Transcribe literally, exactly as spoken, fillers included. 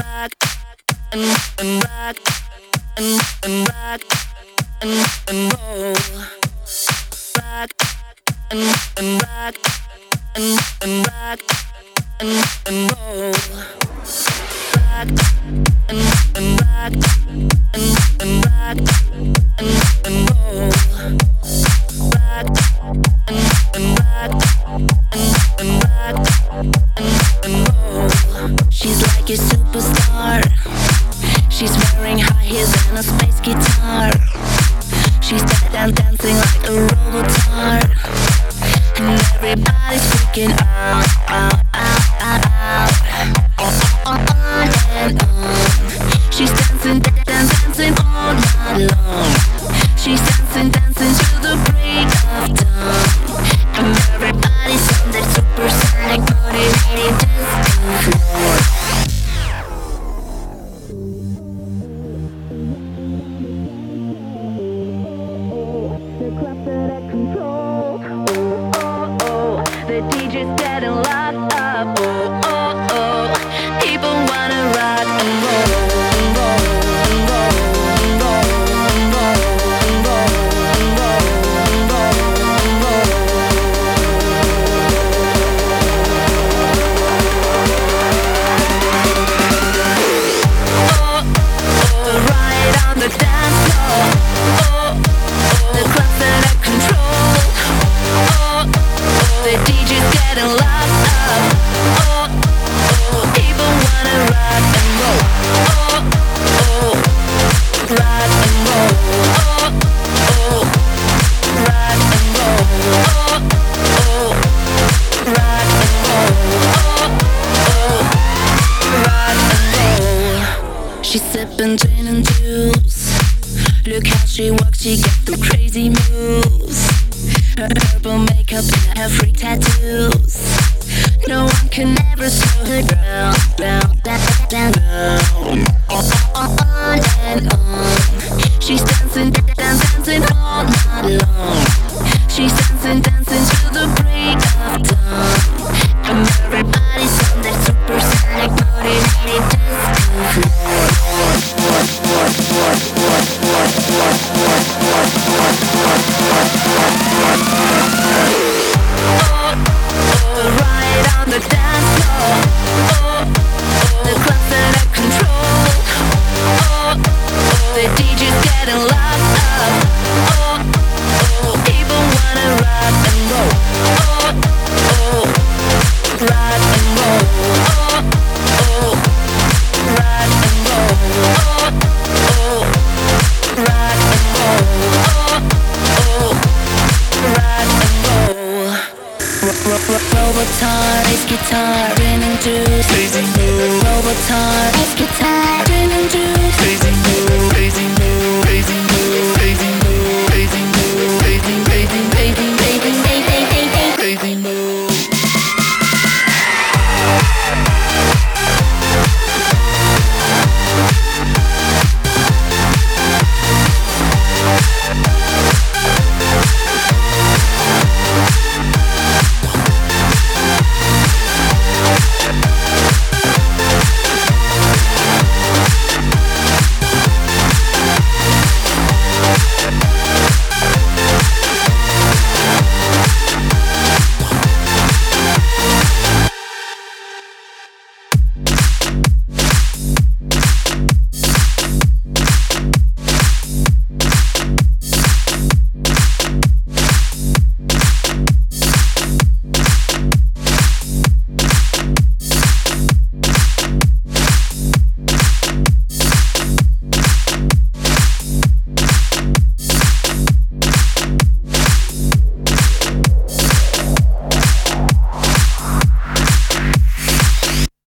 rock and and rock and and rock and and roll. Rock and and rock and and rock and and roll. Rock and and rock and and rock and and roll. Rock and and rock and and rock and and roll. She's like a superstar. She's wearing high heels and a space guitar. She's dead and dancing like a robotar. And everybody's freaking out, out, out, out, out. On, on and on. She's dancing, dancing, dancing all night long. She's dancing, dancing to the break of dawn. And everybody's on their supersonic motivated disco floor. The club's out of control. Oh, oh, oh. The D J's getting locked up. Oh, oh, oh. People wanna rock and roll, and roll, and roll, and roll, and roll, and roll, and roll, and roll, and roll. Oh, oh, right on the dance floor. Oh, the club's out of control. Oh, the D J's getting locked up. Oh, oh, people wanna rock and roll. Oh, oh, rock and roll. Oh, oh, rock and roll. Oh, oh, rock and roll. Oh, oh, rock and roll. She's sipping gin and juice. Look how she walks, she got the crazy moves. Her purple makeup and her freak tattoos. No one can ever slow her down, down, down, down, down. On and on. She's dancing, dancing, dancing all night long. She's dancing, dancing to the break of dawn. And everybody's on their supersonic motivated disco floor. Oh, oh, right on the dance floor. Oh, the club's out of control. Oh, the D J's getting locked up. Oh, oh, people wanna rock and roll. Oh, oh, rock and roll. Oh, oh, rock and roll. Oh, oh, rock and roll. Oh, oh, rock and roll. Robotar, bass guitar, grin and juice, crazy move. Robotar,